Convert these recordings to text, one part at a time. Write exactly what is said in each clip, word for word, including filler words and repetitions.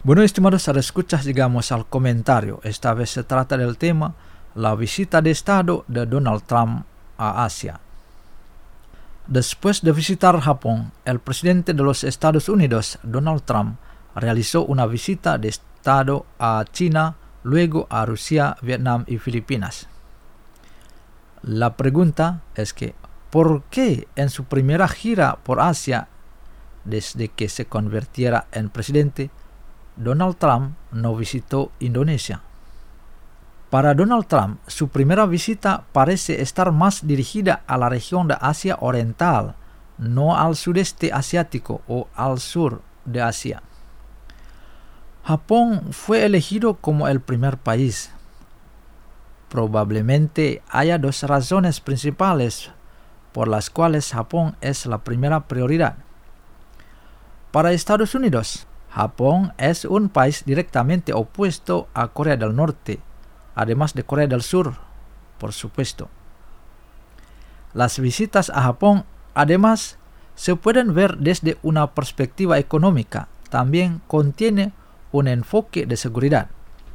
Bueno, estimados escuchas, llegamos al comentario. Esta vez se trata del tema la visita de Estado de Donald Trump a Asia. Después de visitar Japón, el presidente de los Estados Unidos, Donald Trump, realizó una visita de Estado a China, luego a Rusia, Vietnam y Filipinas. La pregunta es que, ¿por qué en su primera gira por Asia, desde que se convirtiera en presidente, Donald Trump no visitó Indonesia? Para Donald Trump, su primera visita parece estar más dirigida a la región de Asia Oriental, no al sudeste asiático o al sur de Asia. Japón fue elegido como el primer país. Probablemente haya dos razones principales por las cuales Japón es la primera prioridad. Para Estados Unidos, Japón es un país directamente opuesto a Corea del Norte, además de Corea del Sur, por supuesto. Las visitas a Japón, además, se pueden ver desde una perspectiva económica. También contiene un enfoque de seguridad.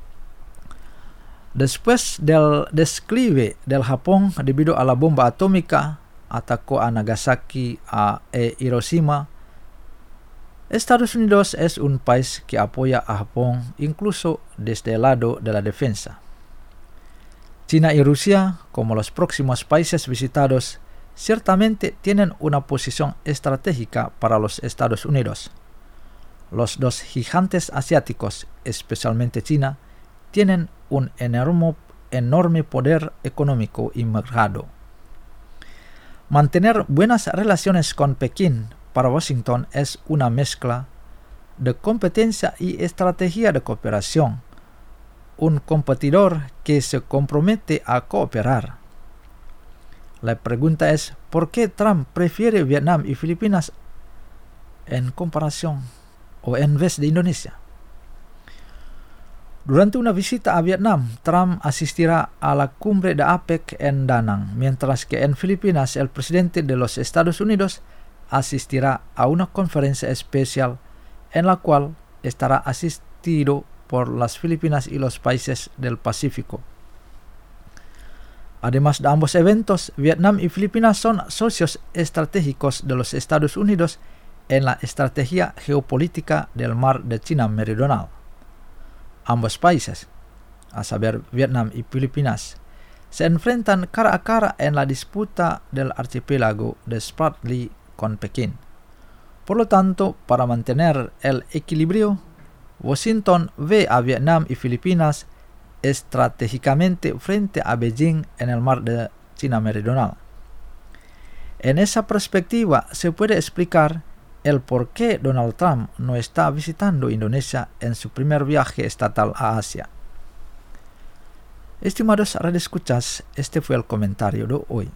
Después del declive del Japón debido a la bomba atómica, atacó a Nagasaki e Hiroshima, Estados Unidos es un país que apoya a Japón incluso desde el lado de la defensa. China y Rusia, como los próximos países visitados, ciertamente tienen una posición estratégica para los Estados Unidos. Los dos gigantes asiáticos, especialmente China, tienen un enorme, enorme poder económico y mercado. Mantener buenas relaciones con Pekín para Washington es una mezcla de competencia y estrategia de cooperación. Un competidor que se compromete a cooperar. La pregunta es, ¿por qué Trump prefiere Vietnam y Filipinas en comparación o en vez de Indonesia? Durante una visita a Vietnam, Trump asistirá a la cumbre de APEC en Da Nang, mientras que en Filipinas el presidente de los Estados Unidos asistirá a una conferencia especial en la cual estará asistido por las Filipinas y los países del Pacífico. Además de ambos eventos, Vietnam y Filipinas son socios estratégicos de los Estados Unidos en la estrategia geopolítica del Mar de China Meridional. Ambos países, a saber Vietnam y Filipinas, se enfrentan cara a cara en la disputa del archipiélago de Spratly con Pekín. Por lo tanto, para mantener el equilibrio, Washington ve a Vietnam y Filipinas estratégicamente frente a Beijing en el Mar de China Meridional. En esa perspectiva se puede explicar el por qué Donald Trump no está visitando Indonesia en su primer viaje estatal a Asia. Estimados radioescuchas, este fue el comentario de hoy.